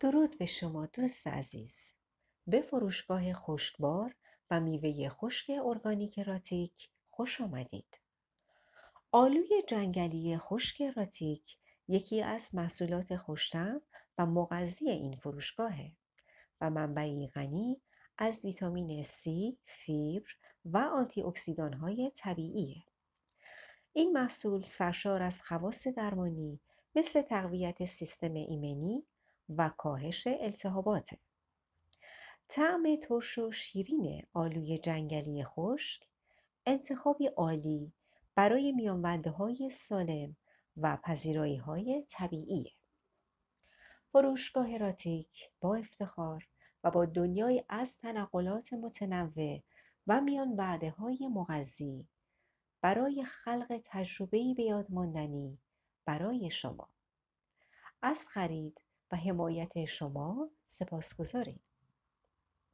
درود به شما دوست عزیز. به فروشگاه خشکبار و میوه خشک ارگانیک راتیک خوش آمدید. آلوی جنگلی خشک راتیک یکی از محصولات خوش‌طعم و مغذی این فروشگاهه و منبعی غنی از ویتامین C، فیبر و آنتی اکسیدان‌های طبیعیه. این محصول سرشار از خواص درمانی مثل تقویت سیستم ایمنی و کاهش التهابات. طعم ترش و شیرین آلوی جنگلی خشک انتخابی عالی برای میانبنده‌های سالم و پذیرایی‌های طبیعیه. فروشگاه راتیک با افتخار و با دنیای از تنقلات متنوع و میانبنده‌های مغذی برای خلق تجربه‌ای بۀادماندنی برای شما. از خرید و حمایت شما سپاسگزاریم.